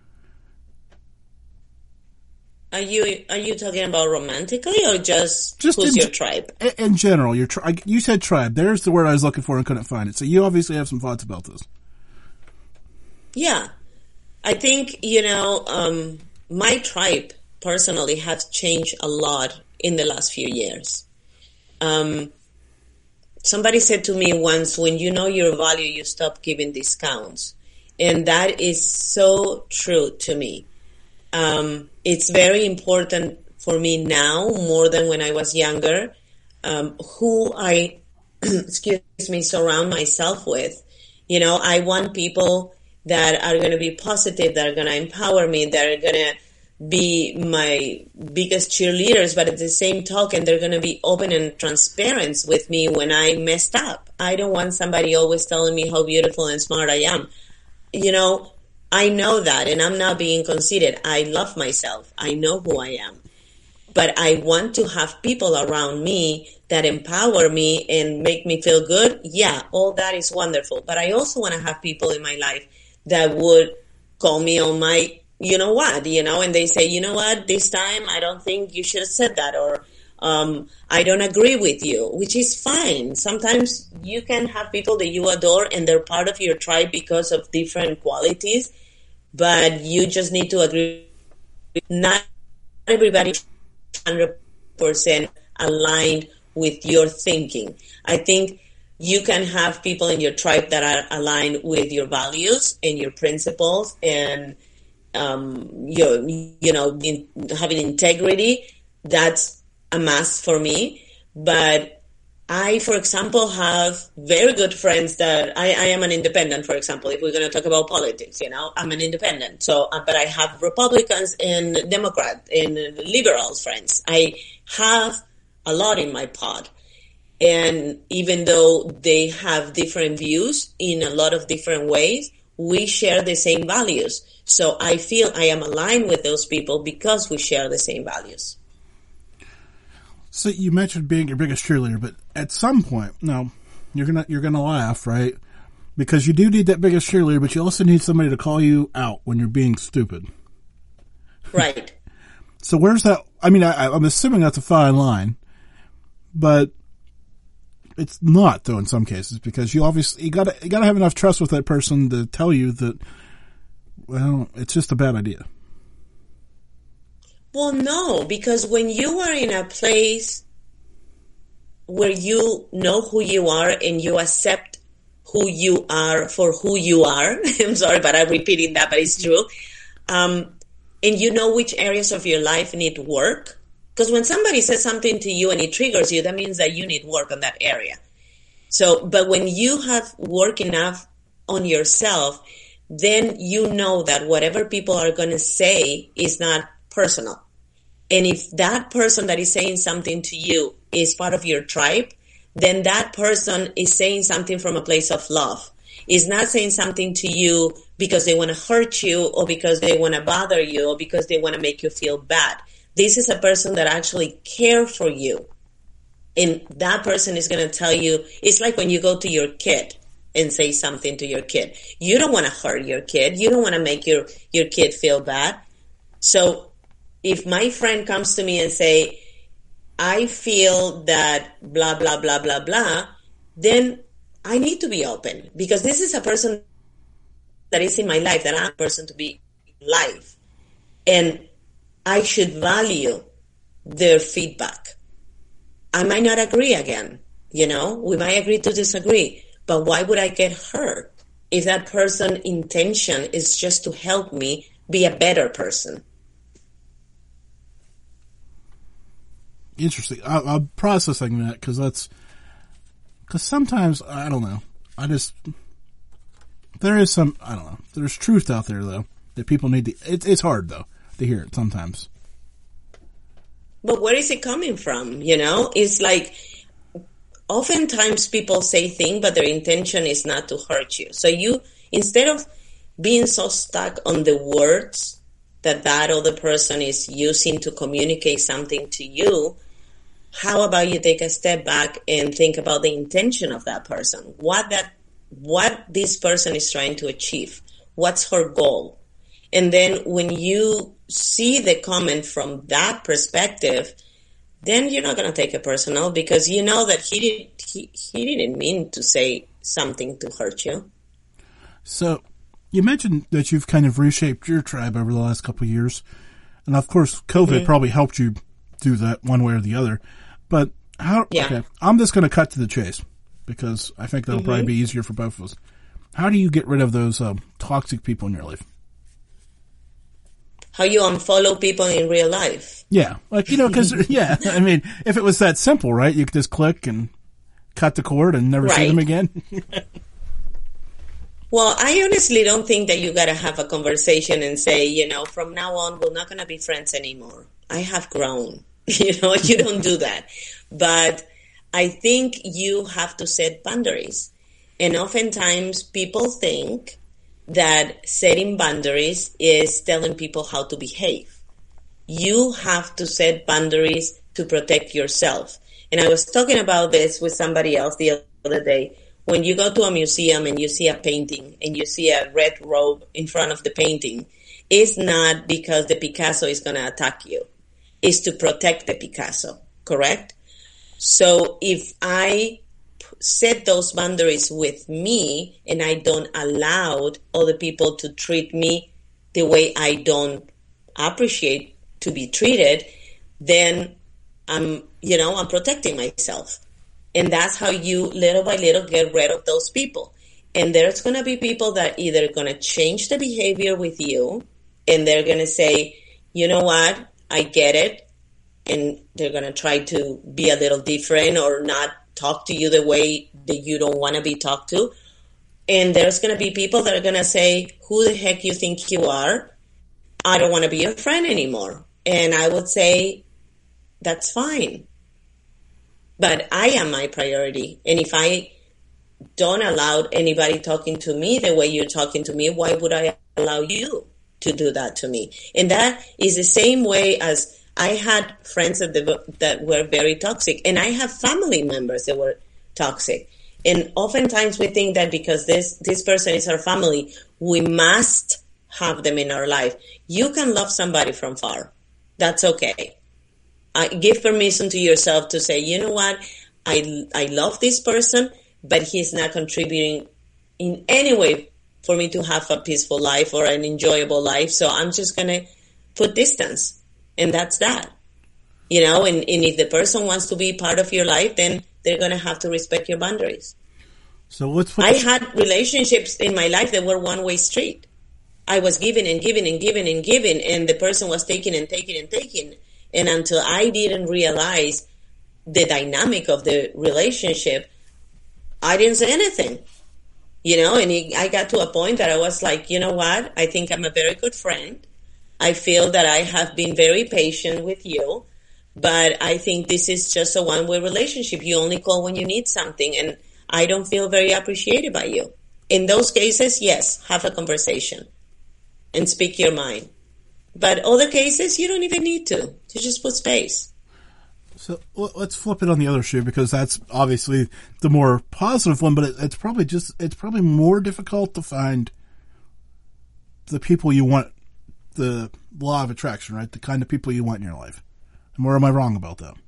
Are you are you talking about romantically or just, just who's in, your tribe? In general, your tri- you said tribe. There's the word I was looking for and couldn't find it. So you obviously have some thoughts about this. Yeah. I think, you know, um, my tribe personally has changed a lot in the last few years. Um, somebody said to me once, when you know your value, you stop giving discounts. And that is so true to me. Um, it's very important for me now, more than when I was younger, um, who I, excuse me, surround myself with. You know, I want people that are going to be positive, that are going to empower me, that are going to be my biggest cheerleaders, but at the same token, they're going to be open and transparent with me when I messed up. I don't want somebody always telling me how beautiful and smart I am. You know, I know that, and I'm not being conceited. I love myself. I know who I am. But I want to have people around me that empower me and make me feel good. Yeah, all that is wonderful. But I also want to have people in my life that would call me on my you know what, you know, and they say, you know what, this time I don't think you should have said that, or um, I don't agree with you, which is fine. Sometimes you can have people that you adore and they're part of your tribe because of different qualities, but you just need to agree. Not everybody is one hundred percent aligned with your thinking. I think you can have people in your tribe that are aligned with your values and your principles and, um, your, you know, in, having integrity. That's a must for me. But I, for example, have very good friends that I, I am an independent, for example, if we're going to talk about politics, you know, I'm an independent. So, uh, but I have Republicans and Democrat and liberals friends. I have a lot in my pod. And even though they have different views in a lot of different ways, we share the same values. So I feel I am aligned with those people because we share the same values. So you mentioned being your biggest cheerleader, but at some point, no, you're gonna you're gonna laugh, right? Because you do need that biggest cheerleader, but you also need somebody to call you out when you're being stupid. Right. So where's that? I mean, I, I'm assuming that's a fine line, but it's not, though, in some cases, because you obviously you gotta you gotta have enough trust with that person to tell you that, well, it's just a bad idea. Well, no, because when you are in a place where you know who you are and you accept who you are for who you are, I'm sorry, but I'm repeating that, but it's true, um, and you know which areas of your life need work. Because when somebody says something to you and it triggers you, that means that you need work on that area. So, but when you have work enough on yourself, then you know that whatever people are going to say is not personal. And if that person that is saying something to you is part of your tribe, then that person is saying something from a place of love. Is not saying something to you because they want to hurt you or because they want to bother you or because they want to make you feel bad. This is a person that actually cares for you. And that person is going to tell you, it's like when you go to your kid and say something to your kid. You don't want to hurt your kid. You don't want to make your, your kid feel bad. So if my friend comes to me and say, I feel that blah, blah, blah, blah, blah, then I need to be open because this is a person that is in my life, that I'm a person to be live. And I should value their feedback. I might not agree again, you know, we might agree to disagree, but why would I get hurt if that person's intention is just to help me be a better person? Interesting. I, I'm processing that because that's, because sometimes, I don't know, I just, there is some, I don't know, there's truth out there though, that people need to, it, it's hard though. To hear it sometimes. But where is it coming from? You know, it's like oftentimes people say things, but their intention is not to hurt you. So you, instead of being so stuck on the words that that other person is using to communicate something to you, how about you take a step back and think about the intention of that person? What that, what this person is trying to achieve? What's her goal? And then when you see the comment from that perspective, then you're not going to take it personal because you know that he, did, he, he didn't mean to say something to hurt you. So you mentioned that you've kind of reshaped your tribe over the last couple of years. And of course, COVID mm-hmm. probably helped you do that one way or the other. But how, yeah. okay, I'm just going to cut to the chase because I think that'll mm-hmm. probably be easier for both of us. How do you get rid of those um, toxic people in your life? How you unfollow people in real life. Yeah. Like, you know, because, yeah, I mean, if it was that simple, right, you could just click and cut the cord and never right. see them again. Well, I honestly don't think that you got to have a conversation and say, you know, from now on, we're not going to be friends anymore. I have grown. You know, you don't do that. But I think you have to set boundaries. And oftentimes people think that setting boundaries is telling people how to behave. You have to set boundaries to protect yourself. And I was talking about this with somebody else the other day. When you go to a museum and you see a painting and you see a red robe in front of the painting is not because the Picasso is going to attack you. It's to protect the Picasso, correct? So if I set those boundaries with me and I don't allow other people to treat me the way I don't appreciate to be treated, then I'm, you know, I'm protecting myself. And that's how you little by little get rid of those people. And there's going to be people that either going to change the behavior with you and they're going to say, you know what, I get it. And they're going to try to be a little different or not talk to you the way that you don't want to be talked to. And there's going to be people that are going to say, who the heck you think you are? I don't want to be your friend anymore. And I would say, that's fine. But I am my priority. And if I don't allow anybody talking to me the way you're talking to me, why would I allow you to do that to me? And that is the same way as I had friends that, the, that were very toxic. And I have family members that were toxic. And oftentimes we think that because this, this person is our family, we must have them in our life. You can love somebody from far. That's okay. Uh, give permission to yourself to say, you know what, I, I love this person, but he's not contributing in any way for me to have a peaceful life or an enjoyable life. So I'm just going to put distance. And that's that. You know, and, and if the person wants to be part of your life, then they're going to have to respect your boundaries. So what's what I had relationships in my life that were one-way street. I was giving and giving and giving and giving, and the person was taking and taking and taking. And until I didn't realize the dynamic of the relationship, I didn't say anything. You know, and it, I got to a point that I was like, you know what? I think I'm a very good friend. I feel that I have been very patient with you, but I think this is just a one-way relationship. You only call when you need something, and I don't feel very appreciated by you. In those cases, yes, have a conversation and speak your mind. But other cases, you don't even need to. You just put space. So let's flip it on the other shoe, because that's obviously the more positive one, but it, it's probably just, it's probably more difficult to find the people you want, the law of attraction, right? The kind of people you want in your life. And where am I wrong about that?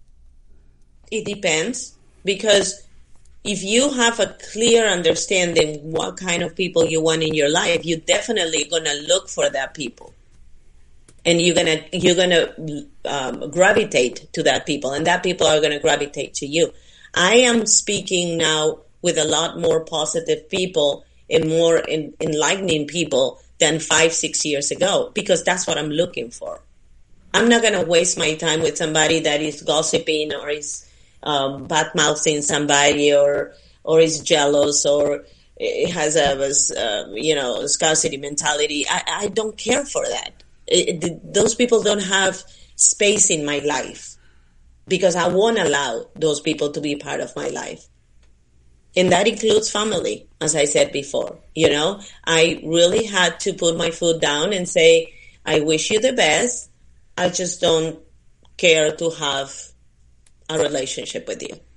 It depends, because if you have a clear understanding what kind of people you want in your life, you're definitely going to look for that people. And you're gonna you're gonna um, gravitate to that people, and that people are gonna gravitate to you. I am speaking now with a lot more positive people and more in, enlightening people than five, six years ago, because that's what I'm looking for. I'm not gonna waste my time with somebody that is gossiping or is um, bad mouthing somebody, or or is jealous, or it has a uh, you know scarcity mentality. I, I don't care for that. It, it, those people don't have space in my life, because I won't allow those people to be part of my life. And that includes family, as I said before. You know, I really had to put my foot down and say, I wish you the best. I just don't care to have a relationship with you.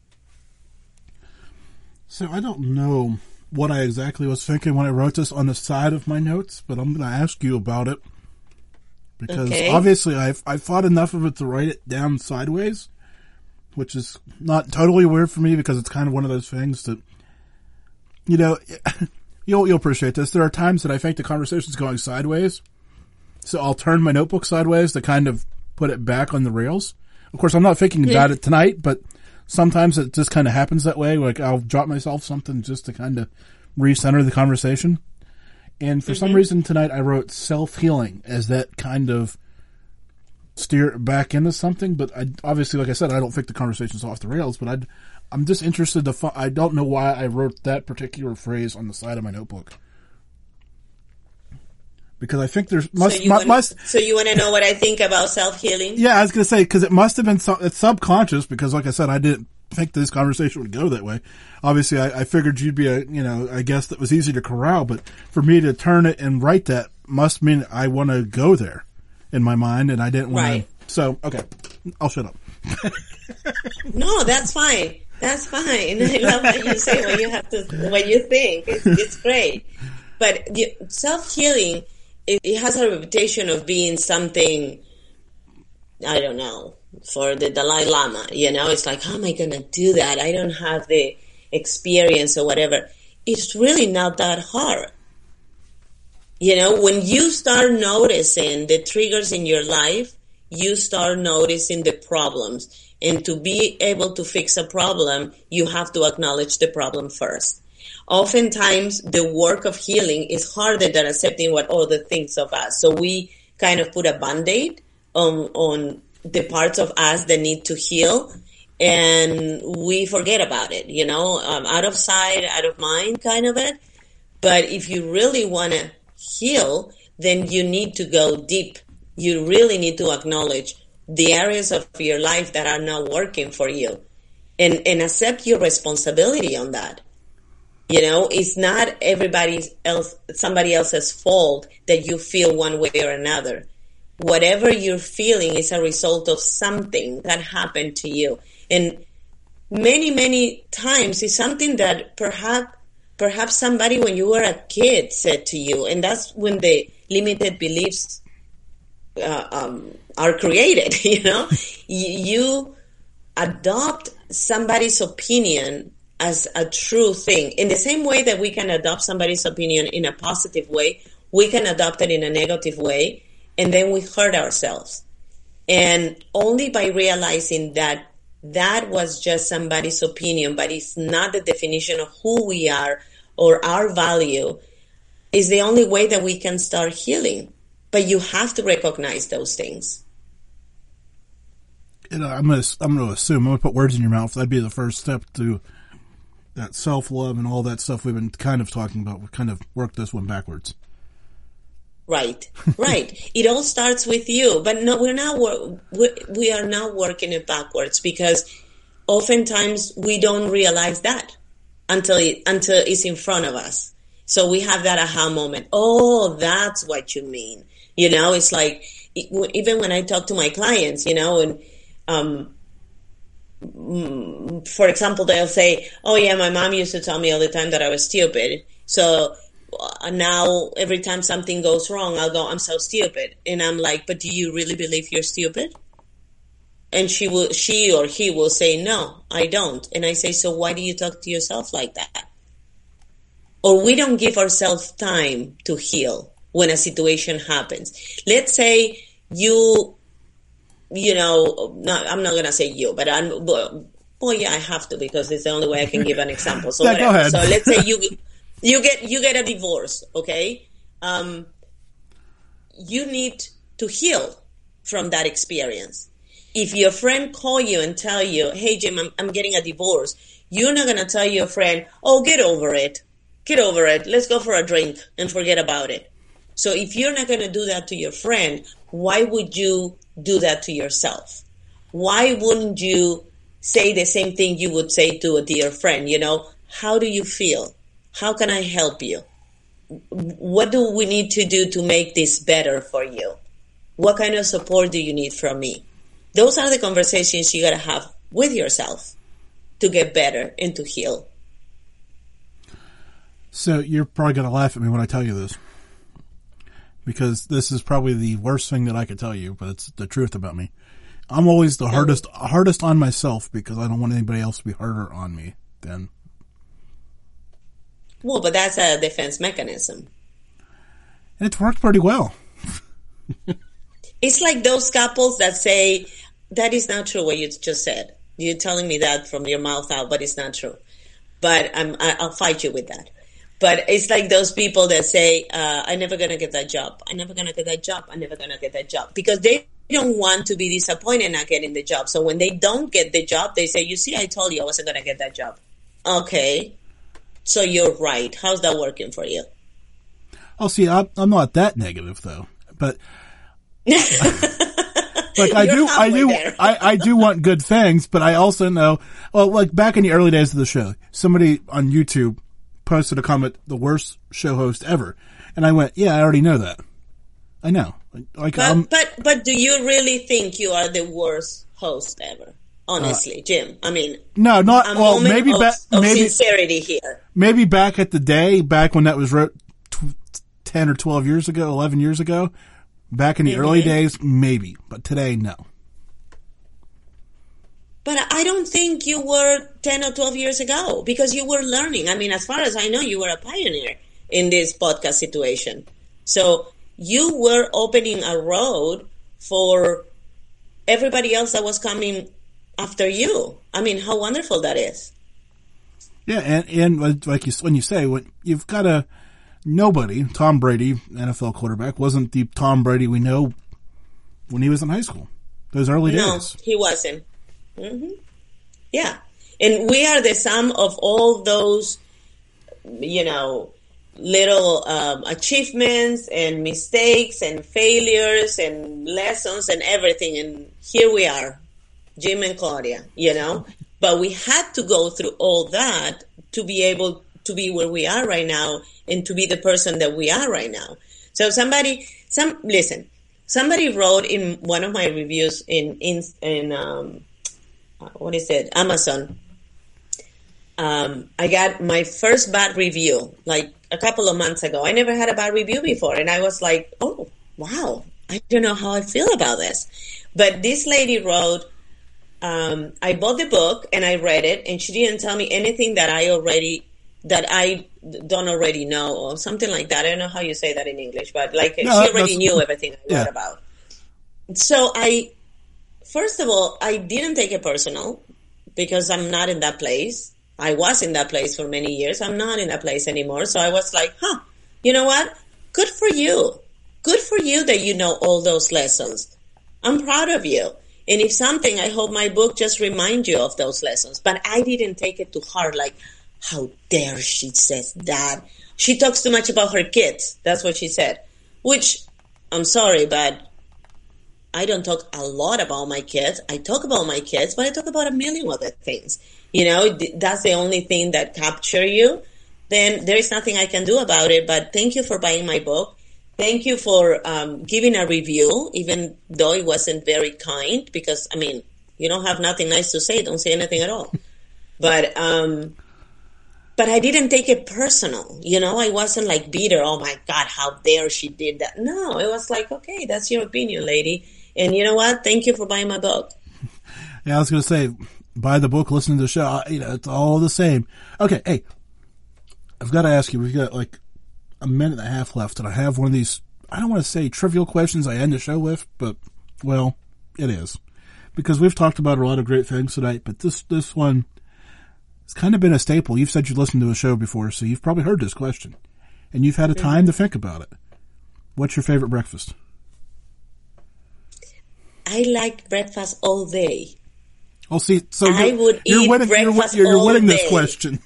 So I don't know what I exactly was thinking when I wrote this on the side of my notes, but I'm going to ask you about it. Because okay. Obviously I've, I thought enough of it to write it down sideways, which is not totally weird for me, because it's kind of one of those things that, you know, you'll, you'll appreciate this. There are times that I think the conversation's going sideways, so I'll turn my notebook sideways to kind of put it back on the rails. Of course, I'm not thinking about it tonight, but sometimes it just kind of happens that way. Like, I'll drop myself something just to kind of recenter the conversation. And for mm-hmm. some reason tonight I wrote self-healing as that kind of steer it back into something. But I, obviously, like I said, I don't think the conversation's off the rails, but I'd, I'm just interested to find, I don't know why I wrote that particular phrase on the side of my notebook. Because I think there's must, so you must, wanna, must so you want to know what I think about self-healing? Yeah, I was going to say, because it must have been, it's subconscious, because like I said, I didn't think this conversation would go that way. Obviously, I, I figured you'd be a, you know, I guess that was easy to corral, but for me to turn it and write that must mean I want to go there in my mind, and I didn't want right. to. So, okay, I'll shut up. No, that's fine. That's fine. I love what you say, what you have to, what you think. It's, it's great. But self-healing it, it has a reputation of being something, I don't know, for the Dalai Lama, you know, it's like, how am I going to do that? I don't have the experience or whatever. It's really not that hard. You know, when you start noticing the triggers in your life, you start noticing the problems. And to be able to fix a problem, you have to acknowledge the problem first. Oftentimes, the work of healing is harder than accepting what other thinks of us. So we kind of put a Band-Aid on, on the parts of us that need to heal, and we forget about it, you know, um, out of sight, out of mind kind of it. But if you really want to heal, then you need to go deep. You really need to acknowledge the areas of your life that are not working for you, and, and accept your responsibility on that. You know, it's not everybody else, somebody else's fault that you feel one way or another. Whatever you're feeling is a result of something that happened to you. And many, many times it's something that perhaps, perhaps somebody when you were a kid said to you. And that's when the limited beliefs uh, um, are created, you know. You adopt somebody's opinion as a true thing. In the same way that we can adopt somebody's opinion in a positive way, we can adopt it in a negative way, and then we hurt ourselves. And only by realizing that that was just somebody's opinion, but it's not the definition of who we are or our value, is the only way that we can start healing. But you have to recognize those things. You know, I'm going to I'm going to assume, I'm going to put words in your mouth. That'd be the first step to that self-love and all that stuff we've been kind of talking about. We kind of worked this one backwards. Right, right. It all starts with you, but no, we're not. We we are not working it backwards, because oftentimes we don't realize that until it, until it's in front of us. So we have that aha moment. Oh, that's what you mean. You know, it's like even when I talk to my clients, you know, and um, for example, they'll say, "Oh yeah, my mom used to tell me all the time that I was stupid." So now every time something goes wrong, I'll go, "I'm so stupid." And I'm like, "But do you really believe you're stupid?" And she will, she or he will say, "No, I don't." And I say, "So why do you talk to yourself like that?" Or we don't give ourselves time to heal when a situation happens. Let's say you, you know, not, I'm not going to say you, but I'm, well, yeah, I have to, because it's the only way I can give an example. So, yeah, go ahead. So let's say you, You get you get a divorce, okay? Um, you need to heal from that experience. If your friend call you and tell you, "Hey Jim, I'm, I'm getting a divorce," you're not gonna tell your friend, "Oh, get over it, get over it. Let's go for a drink and forget about it." So if you're not gonna do that to your friend, why would you do that to yourself? Why wouldn't you say the same thing you would say to a dear friend? You know, how do you feel? How can I help you? What do we need to do to make this better for you? What kind of support do you need from me? Those are the conversations you got to have with yourself to get better and to heal. So you're probably going to laugh at me when I tell you this, because this is probably the worst thing that I could tell you, but it's the truth about me. I'm always the hardest, hardest on myself, because I don't want anybody else to be harder on me than. Well, but that's a defense mechanism. And it's worked pretty well. It's like those couples that say, "That is not true what you just said. You're telling me that from your mouth out, but it's not true." But I'm, I'll fight you with that. But it's like those people that say, uh, "I'm never going to get that job. I'm never going to get that job. I'm never going to get that job." Because they don't want to be disappointed not getting the job. So when they don't get the job, they say, "You see, I told you I wasn't going to get that job." Okay. So you're right. How's that working for you? Oh, see, I'm, I'm not that negative though, but like I do, I do, I, I do want good things, but I also know, well, like back in the early days of the show, somebody on YouTube posted a comment, "The worst show host ever," and I went, "Yeah, I already know that. I know." Like, but um, but but do you really think you are the worst host ever? Honestly, uh, Jim. I mean, no, not well. Maybe back, of maybe sincerity here. Maybe back at the day, back when that was wrote t- ten or twelve years ago, eleven years ago, back in the mm-hmm. early days, maybe. But today, no. But I don't think you were ten or twelve years ago because you were learning. I mean, as far as I know, you were a pioneer in this podcast situation. So you were opening a road for everybody else that was coming after you. I mean, how wonderful that is. Yeah, and, and like you, when you say, when you've got a nobody, Tom Brady, N F L quarterback, wasn't the Tom Brady we know when he was in high school. Those early no, days. No, he wasn't. Mm-hmm. Yeah. And we are the sum of all those, you know, little um, achievements and mistakes and failures and lessons and everything. And here we are, Jim and Claudia, you know. But we had to go through all that to be able to be where we are right now and to be the person that we are right now. So somebody, some listen, somebody wrote in one of my reviews in, in, in um, what is it, Amazon, um, I got my first bad review like a couple of months ago. I never had a bad review before. And I was like, oh, wow, I don't know how I feel about this. But this lady wrote, um, I bought the book and I read it and she didn't tell me anything that I already, that I don't already know or something like that. I don't know how you say that in English, but like no, she already knew everything I yeah. wrote about. So I, first of all, I didn't take it personal because I'm not in that place. I was in that place for many years. I'm not in that place anymore. So I was like, huh, you know what? Good for you. Good for you that you know all those lessons. I'm proud of you. And if something, I hope my book just reminds you of those lessons. But I didn't take it to heart like, how dare she says that? She talks too much about her kids. That's what she said. Which, I'm sorry, but I don't talk a lot about my kids. I talk about my kids, but I talk about a million other things. You know, that's the only thing that capture you. Then there is nothing I can do about it. But thank you for buying my book. Thank you for um, giving a review, even though it wasn't very kind. Because, I mean, you don't have nothing nice to say. Don't say anything at all. But um, but I didn't take it personal. You know, I wasn't like bitter. Oh, my God, how dare she did that. No, it was like, okay, that's your opinion, lady. And you know what? Thank you for buying my book. Yeah, I was going to say, buy the book, listen to the show. You know, it's all the same. Okay, hey, I've got to ask you, we've got like a minute and a half left, and I have one of these, I don't want to say trivial questions I end the show with, but, well, it is. Because we've talked about a lot of great things tonight, but this, this one has kind of been a staple. You've said you listened to a show before, so you've probably heard this question. And you've had a time mm-hmm. to think about it. What's your favorite breakfast? I like breakfast all day. Well, see, so I you're, would you're eat winning, breakfast you're, you're, you're all winning day. this question.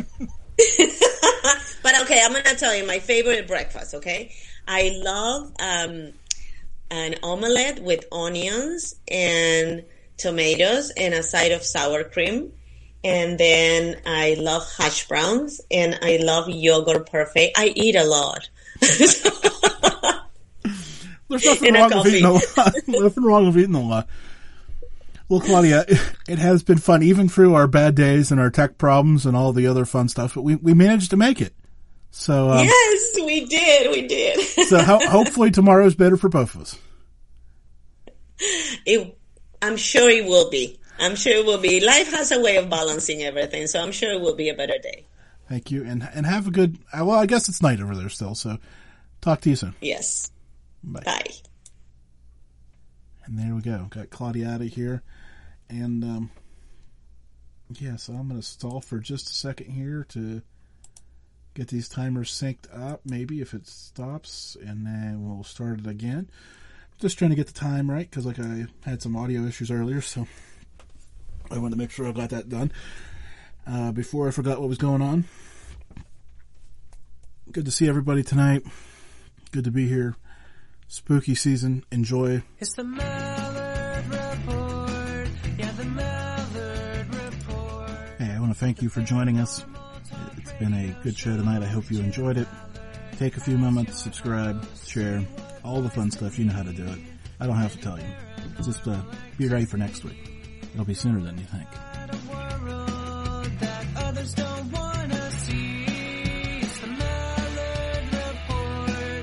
But okay, I'm going to tell you my favorite breakfast, okay? I love um, an omelette with onions and tomatoes and a side of sour cream. And then I love hash browns and I love yogurt parfait. I eat a lot. There's nothing wrong with eating a lot. Nothing wrong with eating a lot. Well, Claudia, it has been fun, even through our bad days and our tech problems and all the other fun stuff, but we, we managed to make it. So um, yes, we did. We did. So ho- hopefully tomorrow's better for both of us. It, I'm sure it will be. I'm sure it will be. Life has a way of balancing everything, so I'm sure it will be a better day. Thank you, and and have a good, well, I guess it's night over there still, so talk to you soon. Yes. Bye. Bye. And there we go. Got Claudia out of here. And, um, yeah, so I'm going to stall for just a second here to get these timers synced up, maybe, if it stops, and then we'll start it again. Just trying to get the time right, because, like, I had some audio issues earlier, so I wanted to make sure I got that done uh, before I forgot what was going on. Good to see everybody tonight. Good to be here. Spooky season. Enjoy. It's the Mallard Report. Yeah, the Mallard Report. Hey, I want to thank you for joining us. It's been a good show tonight. I hope you enjoyed it. Take a few moments, subscribe, share, all the fun stuff. You know how to do it. I don't have to tell you. Just uh, be ready for next week. It'll be sooner than you think. It's the Mallard Report.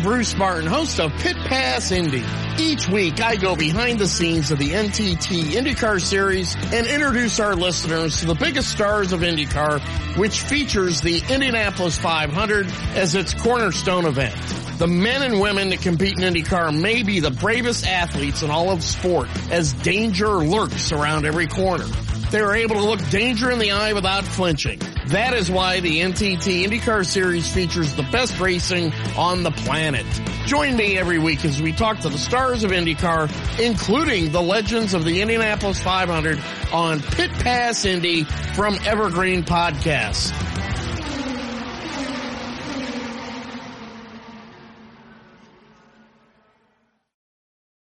Bruce Martin, host of Pit Pass Indy. Each week, I go behind the scenes of the N T T IndyCar Series and introduce our listeners to the biggest stars of IndyCar, which features the Indianapolis five hundred as its cornerstone event. The men and women that compete in IndyCar may be the bravest athletes in all of sport, as danger lurks around every corner. They are able to look danger in the eye without flinching. That is why the N T T IndyCar Series features the best racing on the planet. Join me every week as we talk to the stars of IndyCar, including the legends of the Indianapolis five hundred on Pit Pass Indy from Evergreen Podcasts.